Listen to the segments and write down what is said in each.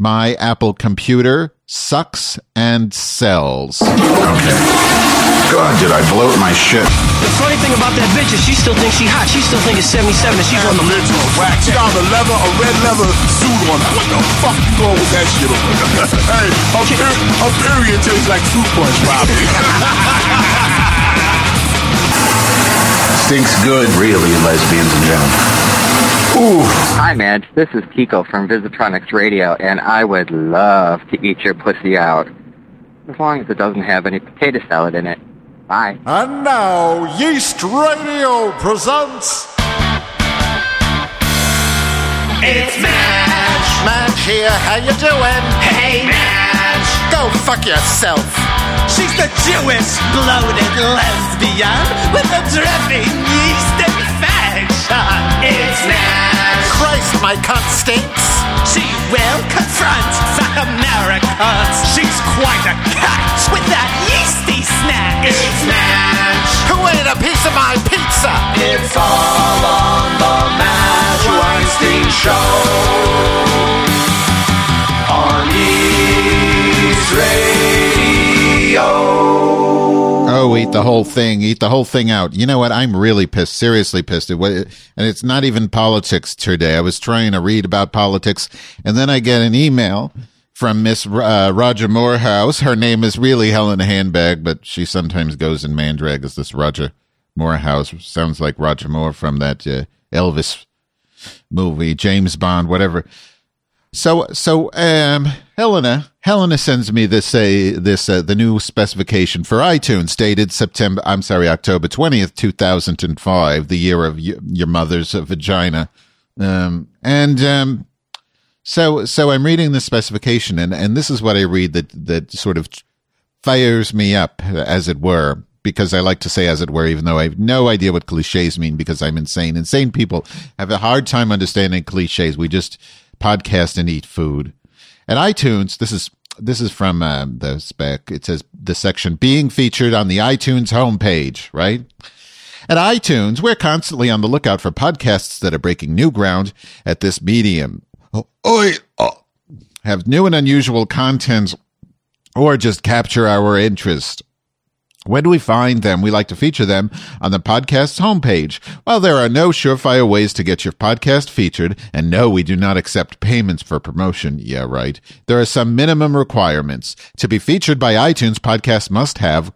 My Apple computer sucks and sells. Okay. God, did I bloat my shit? The funny thing about that bitch is she still thinks she hot. She still thinks it's 77 and she's on the original wax. She got a red leather suit on. What the fuck you going with that shit on? Hey, her period tastes like fruit punch, probably. Stinks good, really, lesbians and gentlemen. Ooh. Hi, Madge. This is Kiko from Visitronics Radio, and I would love to eat your pussy out. As long as it doesn't have any potato salad in it. Bye. And now, Yeast Radio presents... It's Madge! Madge here, how you doing? Hey, Madge! Go fuck yourself! She's the Jewish, bloated lesbian with the dripping yeast infection. It's Madge! Christ, my cunt stinks! She will confront the Americans. She's quite a cat with that yeasty snack. It's Madge! Who ate a piece of my pizza? It's all on the Madge Weinstein Show on East Radio. Oh, eat the whole thing. Eat the whole thing out. You know what? I'm really pissed. Seriously pissed. And it's not even politics today. I was trying to read about politics, and then I get an email from Miss Roger Morehouse. Her name is really Helen Handbag, but she sometimes goes in Mandrag as this Roger Morehouse. Sounds like Roger Moore from that Elvis movie, James Bond, whatever. So Helena sends me the new specification for iTunes dated October 20th, 2005, the year of your mother's vagina. So I'm reading the specification, and this is what I read that sort of fires me up, as it were, because I like to say as it were, even though I have no idea what cliches mean because I'm insane. Insane people have a hard time understanding cliches. We just podcast and eat food. At iTunes, this is from the spec. It says the section being featured on the iTunes homepage, right? At iTunes, we're constantly on the lookout for podcasts that are breaking new ground at this medium. Have new and unusual content or just capture our interest. When we find them, we like to feature them on the podcast's homepage. While there are no surefire ways to get your podcast featured, and no, we do not accept payments for promotion. Yeah, right. There are some minimum requirements. To be featured by iTunes, podcasts must have,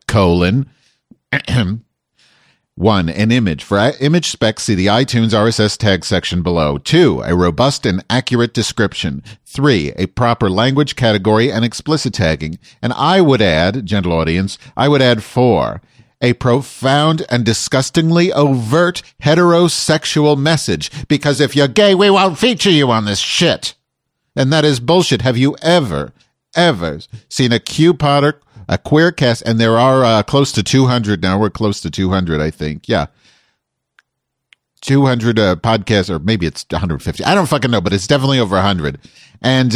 1, an image. For image specs, see the iTunes RSS tag section below. 2, a robust and accurate description. 3, a proper language category and explicit tagging. And I would add, gentle audience, 4, a profound and disgustingly overt heterosexual message. Because if you're gay, we won't feature you on this shit. And that is bullshit. Have you ever seen a Q-Potter, a queer cast, and there are close to 200 now. We're close to 200, I think. Yeah. 200 podcasts, or maybe it's 150. I don't fucking know, but it's definitely over 100. And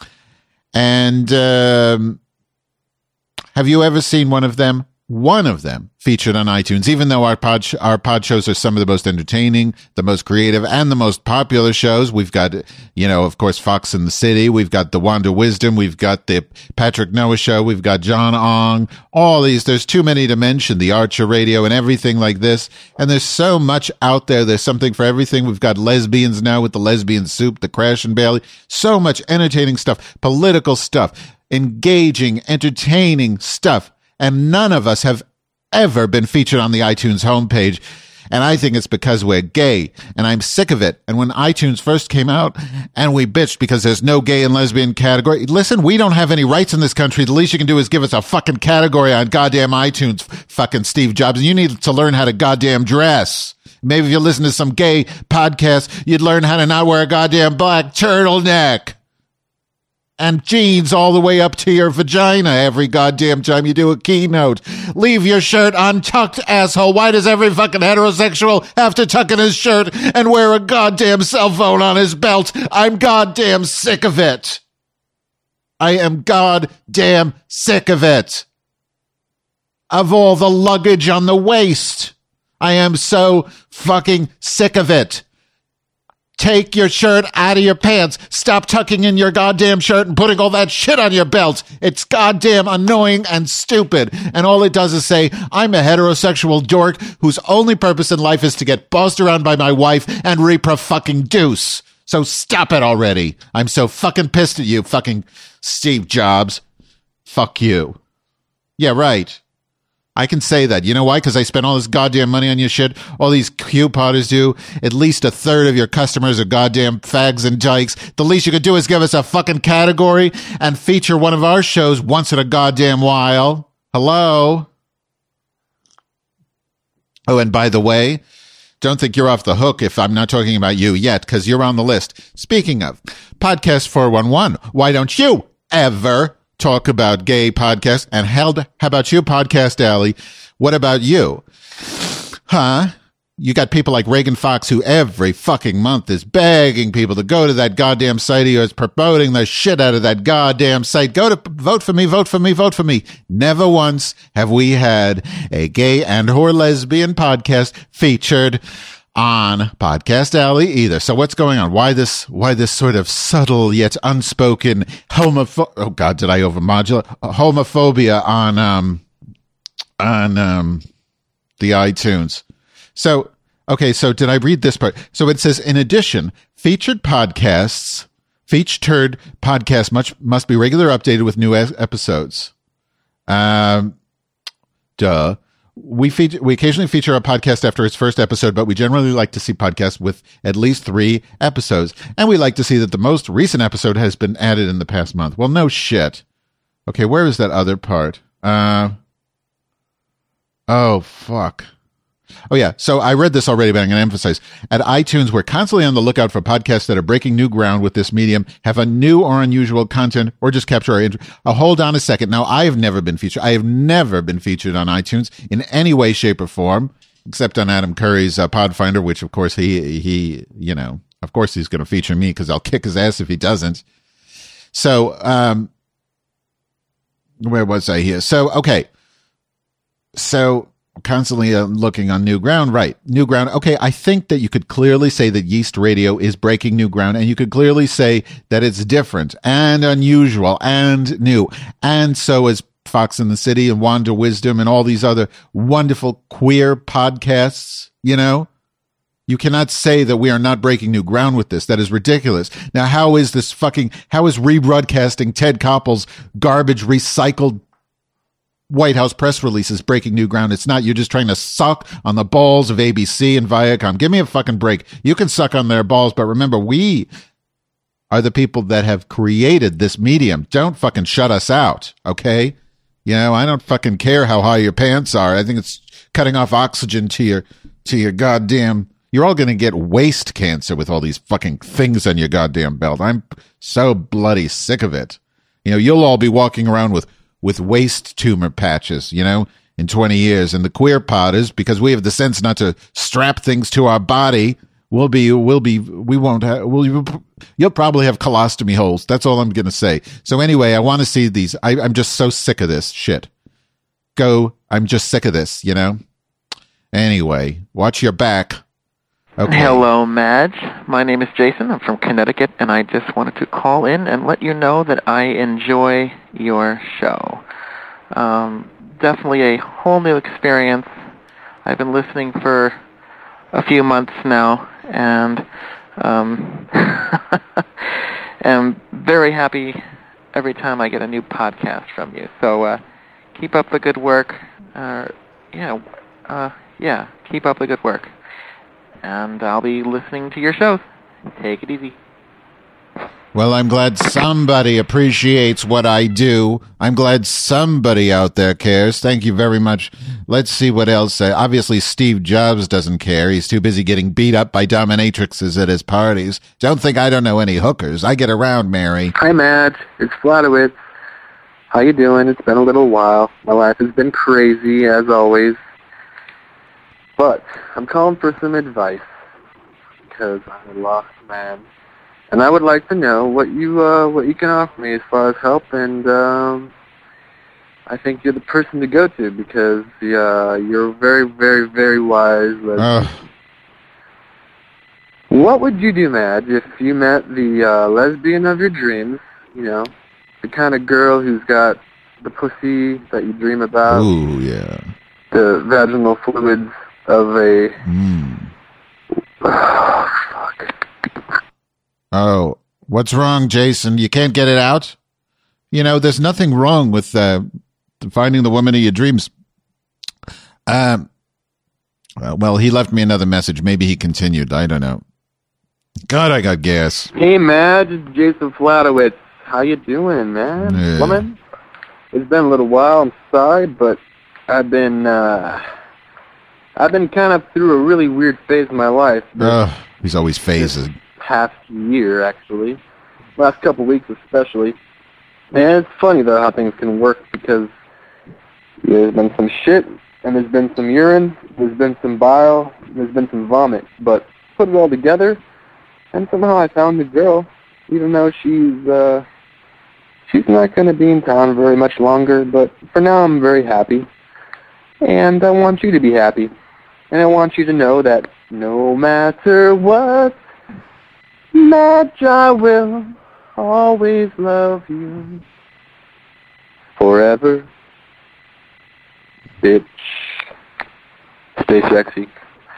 have you ever seen one of them? One of them featured on iTunes, even though our pod shows are some of the most entertaining, the most creative, and the most popular shows. We've got, of course, Fox in the City. We've got the Wanda Wisdom. We've got the Patrick Noah Show. We've got John Ong. All these. There's too many to mention. The Archer Radio and everything like this. And there's so much out there. There's something for everything. We've got lesbians now with the Lesbian Soup, the Crash and Bailey. So much entertaining stuff, political stuff, engaging, entertaining stuff. And none of us have ever been featured on the iTunes homepage. And I think it's because we're gay. And I'm sick of it. And when iTunes first came out and we bitched because there's no gay and lesbian category. Listen, we don't have any rights in this country. The least you can do is give us a fucking category on goddamn iTunes, fucking Steve Jobs. And you need to learn how to goddamn dress. Maybe if you listen to some gay podcast, you'd learn how to not wear a goddamn black turtleneck. And jeans all the way up to your vagina every goddamn time you do a keynote. Leave your shirt untucked, asshole. Why does every fucking heterosexual have to tuck in his shirt and wear a goddamn cell phone on his belt? I'm goddamn sick of it. I am goddamn sick of it. Of all the luggage on the waist. I am so fucking sick of it. Take your shirt out of your pants. Stop tucking in your goddamn shirt and putting all that shit on your belt. It's goddamn annoying and stupid. And all it does is say, I'm a heterosexual dork whose only purpose in life is to get bossed around by my wife and reap her fucking deuce. So stop it already. I'm so fucking pissed at you, fucking Steve Jobs. Fuck you. Yeah, right. I can say that. You know why? Because I spent all this goddamn money on your shit. All these Q-podders do. At least a third of your customers are goddamn fags and dykes. The least you could do is give us a fucking category and feature one of our shows once in a goddamn while. Hello? Oh, and by the way, don't think you're off the hook if I'm not talking about you yet, because you're on the list. Speaking of, Podcast 411, why don't you ever talk about gay podcasts? And hell, how about you, Podcast Alley? What about you? Huh? You got people like Reagan Fox who every fucking month is begging people to go to that goddamn site. He is promoting the shit out of that goddamn site. Go to vote for me, vote for me, vote for me. Never once have we had a gay and or lesbian podcast featured on Podcast Alley either. So what's going on? Why this sort of subtle yet unspoken oh God, did I overmodulate? Homophobia on the iTunes. So, okay, so did I read this part? So it says, in addition, featured podcasts must be regularly updated with new episodes. We occasionally feature a podcast after its first episode, but we generally like to see podcasts with at least 3 episodes. And we like to see that the most recent episode has been added in the past month. Well, no shit. Okay, where is that other part? Oh, fuck. Oh, yeah. So I read this already, but I'm going to emphasize. At iTunes, we're constantly on the lookout for podcasts that are breaking new ground with this medium, have a new or unusual content, or just capture our interest. Hold on a second. Now, I have never been featured. I have never been featured on iTunes in any way, shape, or form, except on Adam Curry's Podfinder, which, of course, he of course he's going to feature me because I'll kick his ass if he doesn't. So, where was I here? So, okay. So, constantly looking on new ground, right? New ground. Okay, I think that you could clearly say that Yeast Radio is breaking new ground, and you could clearly say that it's different and unusual and new. And so is Fox in the City and Wanda Wisdom and all these other wonderful queer podcasts, you know? You cannot say that we are not breaking new ground with this. That is ridiculous. Now, how is rebroadcasting Ted Koppel's garbage recycled White House press releases breaking new ground? It's not. You're just trying to suck on the balls of ABC and Viacom. Give me a fucking break. You can suck on their balls, but remember, we are the people that have created this medium. Don't fucking shut us out, okay? You know, I don't fucking care how high your pants are. I think it's cutting off oxygen to your goddamn... You're all going to get waist cancer with all these fucking things on your goddamn belt. I'm so bloody sick of it. You know, you'll all be walking around with waist tumor patches, you know, in 20 years. And the queer potters, because we have the sense not to strap things to our body, you'll probably have colostomy holes. That's all I'm going to say. So anyway, I want to see these. I'm just so sick of this shit. I'm just sick of this, you know? Anyway, watch your back. Okay. Hello, Madge. My name is Jason. I'm from Connecticut, and I just wanted to call in and let you know that I enjoy your show. Definitely a whole new experience. I've been listening for a few months now, and am very happy every time I get a new podcast from you. So keep up the good work. Keep up the good work. And I'll be listening to your shows. Take it easy. Well, I'm glad somebody appreciates what I do. I'm glad somebody out there cares. Thank you very much. Let's see what else. Obviously, Steve Jobs doesn't care. He's too busy getting beat up by dominatrixes at his parties. Don't think I don't know any hookers. I get around, Mary. Hi, Matt. It's Flatowitz. How you doing? It's been a little while. My life has been crazy, as always. But I'm calling for some advice because I'm a lost man, and I would like to know what you can offer me as far as help. And I think you're the person to go to because you're very, very, very wise. What would you do, Madge, if you met the lesbian of your dreams, you know, the kind of girl who's got the pussy that you dream about, Ooh, yeah. the vaginal fluids of a... Oh, fuck. Oh, what's wrong, Jason? You can't get it out? You know, there's nothing wrong with finding the woman of your dreams. Well, he left me another message. Maybe he continued. I don't know. God, I got gas. Hey, Madge, it's Jason Flatowitz. How you doing, man? Yeah. Woman? It's been a little while. I'm sorry, but I've been kind of through a really weird phase of my life. He's always phasing. Past year, actually. Last couple weeks, especially. And it's funny, though, how things can work, because there's been some shit, and there's been some urine, there's been some bile, there's been some vomit. But put it all together, and somehow I found a girl, even though she's not going to be in town very much longer. But for now, I'm very happy. And I want you to be happy. And I want you to know that no matter what, Madge, I will always love you forever. Bitch. Stay sexy.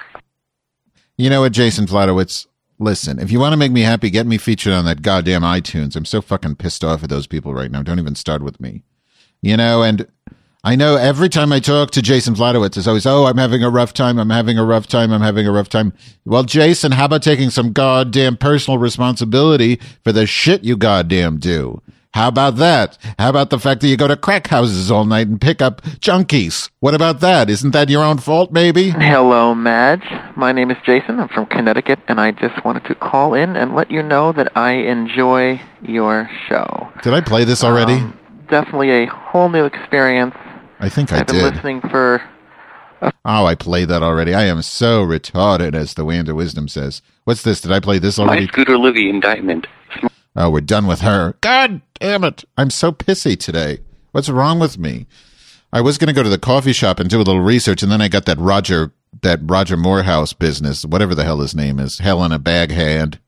You know what, Jason Flatowitz? Listen, if you want to make me happy, get me featured on that goddamn iTunes. I'm so fucking pissed off at those people right now. Don't even start with me. You know, and I know every time I talk to Jason Flatowitz, it's always, oh, I'm having a rough time. I'm having a rough time. I'm having a rough time. Well, Jason, how about taking some goddamn personal responsibility for the shit you goddamn do? How about that? How about the fact that you go to crack houses all night and pick up junkies? What about that? Isn't that your own fault, maybe? Hello, Madge. My name is Jason. I'm from Connecticut, and I just wanted to call in and let you know that I enjoy your show. Did I play this already? Definitely a whole new experience. I think I I've been did. listening for... Oh, I played that already. I am so retarded, as the Wand of Wisdom says. What's this? Did I play this already? My Scooter Livy indictment. Oh, we're done with her. God damn it. I'm so pissy today. What's wrong with me? I was going to go to the coffee shop and do a little research, and then I got that Roger Morehouse business, whatever the hell his name is. Hell in a bag hand.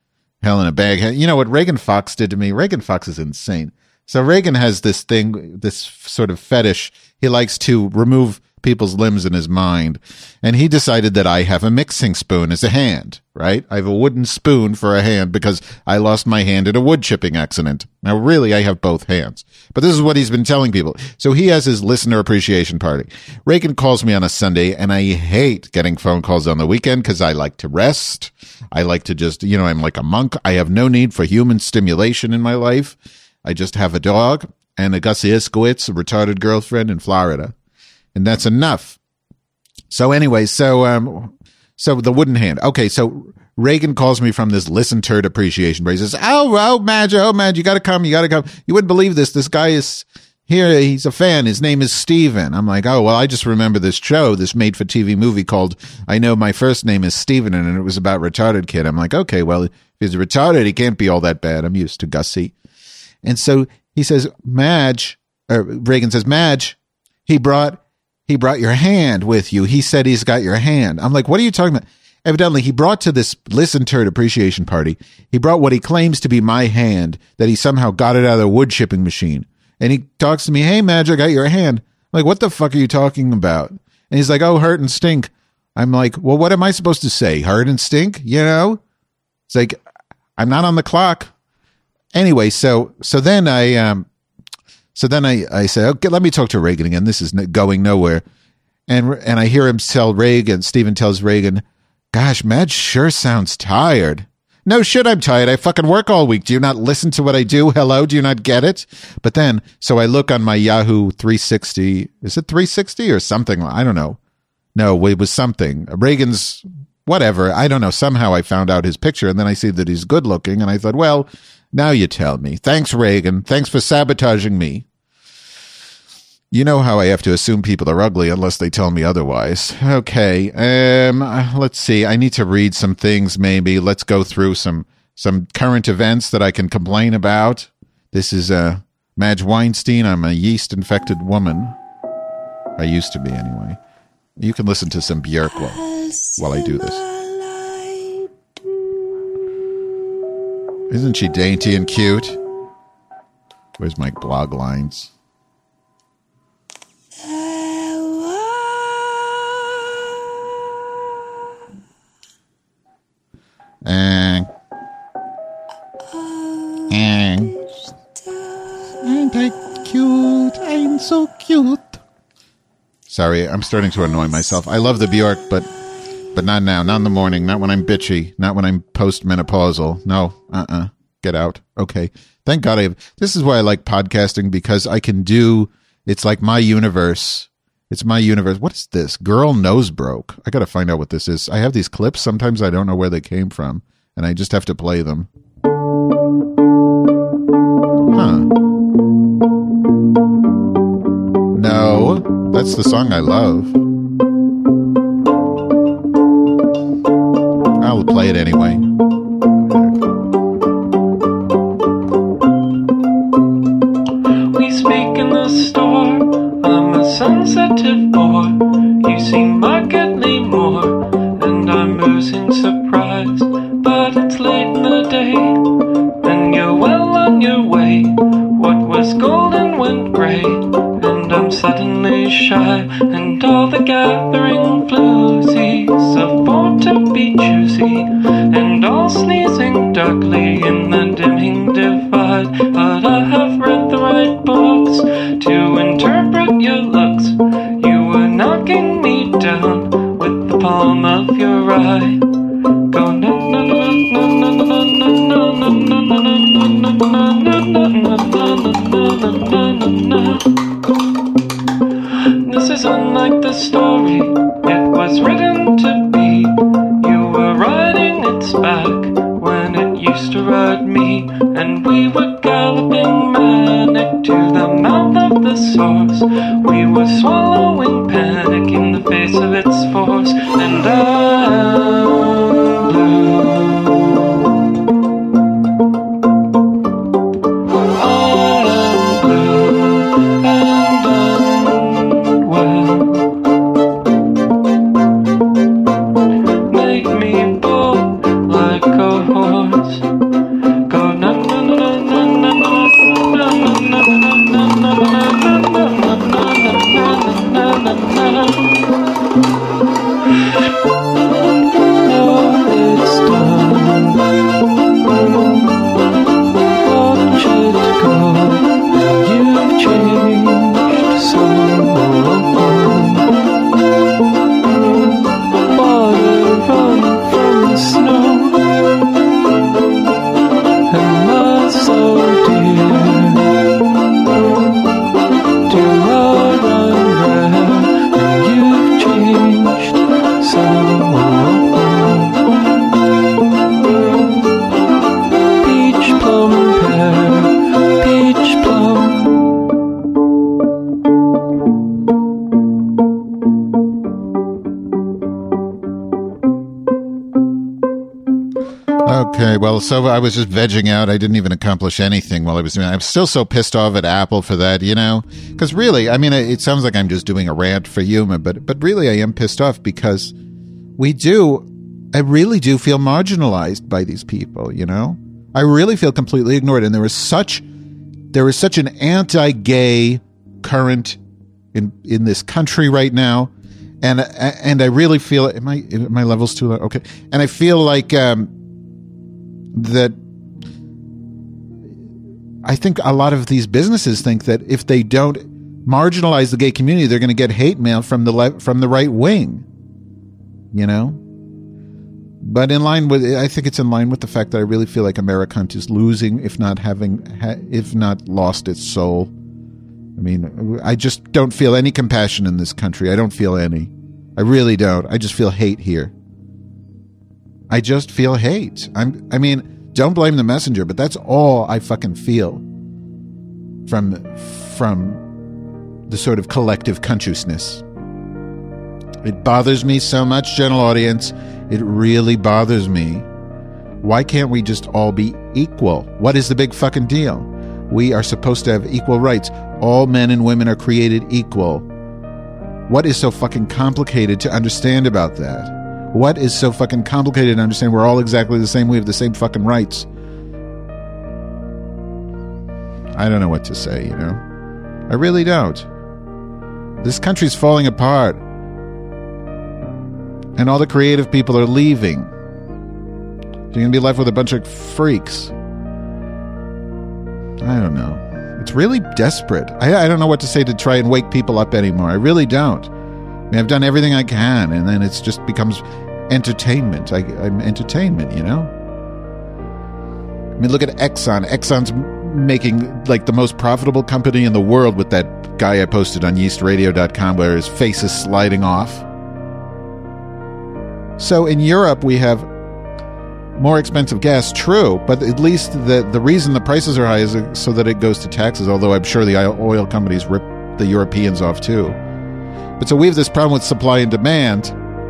You know what Reagan Fox did to me? Reagan Fox is insane. So Reagan has this thing, this sort of fetish. He likes to remove people's limbs in his mind. And he decided that I have a mixing spoon as a hand, right? I have a wooden spoon for a hand because I lost my hand in a wood chipping accident. Now, really, I have both hands. But this is what he's been telling people. So he has his listener appreciation party. Reagan calls me on a Sunday, and I hate getting phone calls on the weekend because I like to rest. I like to just, you know, I'm like a monk. I have no need for human stimulation in my life. I just have a dog and a Gussie Iskowitz, a retarded girlfriend in Florida. And that's enough. So anyway, so the wooden hand. Okay, so Reagan calls me from this listen turd appreciation party. He says, oh, Madge, you got to come. You wouldn't believe this. This guy is here. He's a fan. His name is Steven. I'm like, oh, well, I just remember this show, this made-for-TV movie called I Know My First Name is Steven, and it was about a retarded kid. I'm like, okay, well, if he's retarded, he can't be all that bad. I'm used to Gussie. And so he says, Reagan says, Madge, he brought your hand with you. He said he's got your hand. I'm like, what are you talking about? Evidently, he brought to this listen turd appreciation party, he brought what he claims to be my hand, that he somehow got it out of the wood chipping machine. And he talks to me, hey, Madge, I got your hand. I'm like, what the fuck are you talking about? And he's like, oh, hurt and stink. I'm like, well, what am I supposed to say? Hurt and stink? You know? It's like, I'm not on the clock. Anyway, so then I say, okay, let me talk to Reagan again. This is going nowhere. And I hear him tell Reagan, Steven tells Reagan, gosh, Madge sure sounds tired. No shit, I'm tired. I fucking work all week. Do you not listen to what I do? Hello? Do you not get it? But then, so I look on my Yahoo 360. Is it 360 or something? I don't know. No, it was something. Reagan's, whatever. I don't know. Somehow I found out his picture, and then I see that he's good looking, and I thought, well, now you tell me. Thanks, Reagan. Thanks for sabotaging me. You know how I have to assume people are ugly unless they tell me otherwise. Okay, let's see. I need to read some things, maybe. Let's go through some current events that I can complain about. This is Madge Weinstein. I'm a yeast-infected woman. I used to be, anyway. You can listen to some Björk while I do this. Isn't she dainty and cute? Where's my blog lines? Ain't I cute? I'm so cute. Sorry, I'm starting to annoy myself. I love the Bjork, but not now. Not in the morning. Not when I'm bitchy. Not when I'm postmenopausal. No. Get out. Okay. Thank God this is why I like podcasting, because I can do, it's like my universe. It's my universe. What is this? Girl Nose Broke. I got to find out what this is. I have these clips. Sometimes I don't know where they came from, and I just have to play them. Huh. No, that's the song I love. I'll play it anyway. We speak in the store. I'm a sensitive boy. You seem markedly more, and I'm oozing surprise. But it's late in the day, and you're well on your way. What was golden went grey, and I'm suddenly shy. And all the gathering floozies afford to be choosy, and all sneezing darkly in the dimming divide. But I have read the right books to interpret your looks. You were knocking me down with the palm of your eye. Go na na na na na na na na na na na. This is unlike the story it was written to be. You were riding its back when it used to ride me, and we were galloping manic to the mouth of the source. We were swallowing panic in the face of its force, and I'm blue. I'm blue and unwell. Make me bold like a horse. Go na na na na na na na na na na na na na. It's done. Watch it go. You've changed so. Water run from the snow, and my soul dear, do I run rare, and you've changed so. Peach plum pear, peach plum. Okay, well, so I was just vegging out. I didn't even accomplish anything while I was doing it. I'm still so pissed off at Apple for that, you know? Because really, I mean, it sounds like I'm just doing a rant for humor, but really I am pissed off because I really do feel marginalized by these people, you know? I really feel completely ignored, and there is such an anti-gay current in this country right now, and I really feel, am my levels too low? Okay, and I feel like that I think a lot of these businesses think that if they don't marginalize the gay community, they're going to get hate mail from the right wing, you know. But I think it's in line with the fact that I really feel like Americunt is losing, if not lost its soul. I mean, I just don't feel any compassion in this country. I don't feel any. I really don't. I just feel hate here. I just feel hate. I mean, don't blame the messenger, but that's all I fucking feel from the sort of collective consciousness. It bothers me so much, general audience. It really bothers me. Why can't we just all be equal? What is the big fucking deal? We are supposed to have equal rights. All men and women are created equal. What is so fucking complicated to understand about that? What is so fucking complicated to understand? We're all exactly the same. We have the same fucking rights. I don't know what to say, you know? I really don't. This country's falling apart. And all the creative people are leaving. You're going to be left with a bunch of freaks. I don't know. It's really desperate. I don't know what to say to try and wake people up anymore. I really don't. I mean, I've done everything I can, and then it just becomes entertainment. I'm entertainment, you know? I mean, look at Exxon. Exxon's making, like, the most profitable company in the world with that guy I posted on yeastradio.com where his face is sliding off. So in Europe, we have more expensive gas, true, but at least the reason the prices are high is so that it goes to taxes, although I'm sure the oil companies rip the Europeans off too. But so we have this problem with supply and demand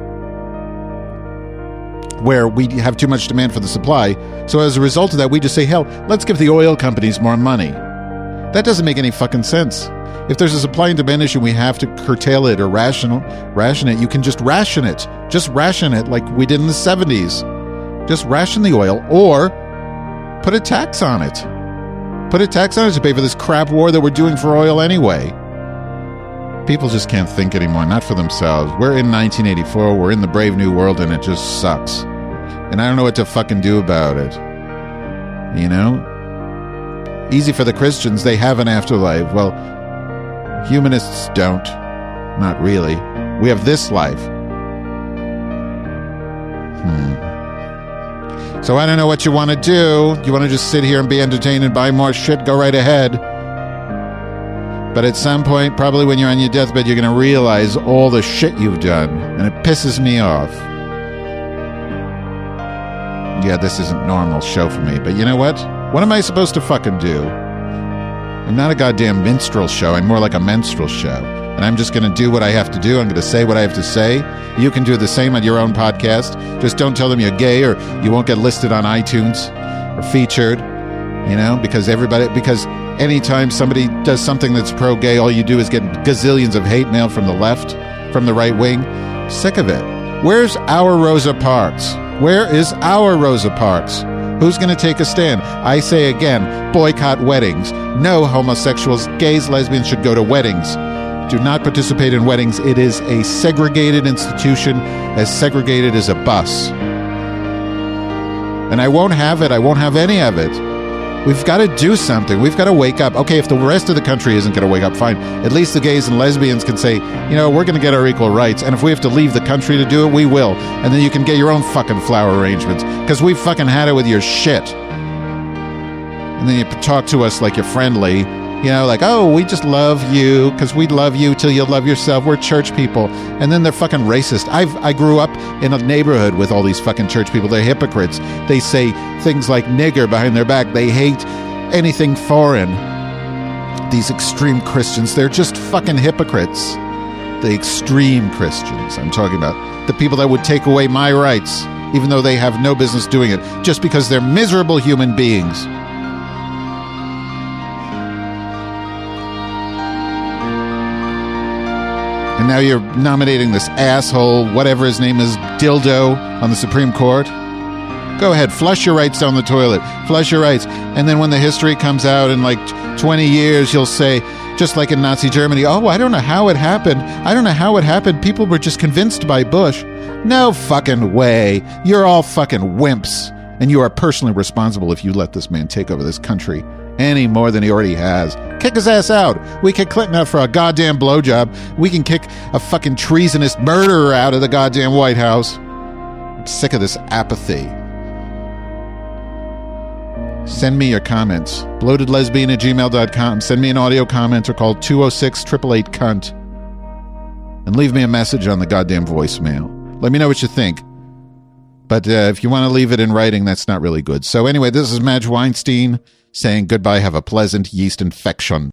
where we have too much demand for the supply. So as a result of that, we just say, hell, let's give the oil companies more money. That doesn't make any fucking sense. If there's a supply and demand issue, we have to curtail it or ration it. You can just ration it. Just ration it like we did in the 70s. Just ration the oil or put a tax on it. Put a tax on it to pay for this crap war that we're doing for oil anyway. People just can't think anymore, not for themselves. We're in 1984, we're in the brave new world, and it just sucks. And I don't know what to fucking do about it. You know? Easy for the Christians, they have an afterlife. Well, humanists don't. Not really. We have this life. So I don't know what you want to do. You want to just sit here and be entertained and buy more shit? Go right ahead. But at some point, probably when you're on your deathbed, you're going to realize all the shit you've done. And it pisses me off. Yeah, this isn't normal show for me. But you know what? What am I supposed to fucking do? I'm not a goddamn minstrel show. I'm more like a menstrual show. And I'm just going to do what I have to do. I'm going to say what I have to say. You can do the same on your own podcast. Just don't tell them you're gay or you won't get listed on iTunes or featured, you know, because anytime somebody does something that's pro-gay, all you do is get gazillions of hate mail from the left, from the right wing. Sick of it. Where's our Rosa Parks? Where is our Rosa Parks? Who's going to take a stand? I say again, boycott weddings. No homosexuals, gays, lesbians should go to weddings. Do not participate in weddings. It is a segregated institution, as segregated as a bus. And I won't have it. I won't have any of it. We've got to do something. We've got to wake up. Okay, if the rest of the country isn't going to wake up, fine. At least the gays and lesbians can say, you know, we're going to get our equal rights. And if we have to leave the country to do it, we will. And then you can get your own fucking flower arrangements. Because we fucking had it with your shit. And then you talk to us like you're friendly. You know, like, oh, we just love you because we love you till you love yourself. We're church people. And then they're fucking racist. I grew up in a neighborhood with all these fucking church people. They're hypocrites. They say things like nigger behind their back. They hate anything foreign. These extreme Christians, they're just fucking hypocrites. The extreme Christians I'm talking about. The people that would take away my rights, even though they have no business doing it, just because they're miserable human beings. And now you're nominating this asshole, whatever his name is, Dildo, on the Supreme Court. Go ahead, flush your rights down the toilet. Flush your rights. And then when the history comes out in like 20 years, you'll say, just like in Nazi Germany, oh, I don't know how it happened. I don't know how it happened. People were just convinced by Bush. No fucking way. You're all fucking wimps. And you are personally responsible if you let this man take over this country any more than he already has. Kick his ass out. We kick Clinton out for a goddamn blowjob. We can kick a fucking treasonous murderer out of the goddamn White House. I'm sick of this apathy. Send me your comments. bloatedlesbian@gmail.com. Send me an audio comment or call 206-888-CUNT. And leave me a message on the goddamn voicemail. Let me know what you think. But if you want to leave it in writing, that's not really good. So anyway, this is Madge Weinstein saying goodbye. Have a pleasant yeast infection.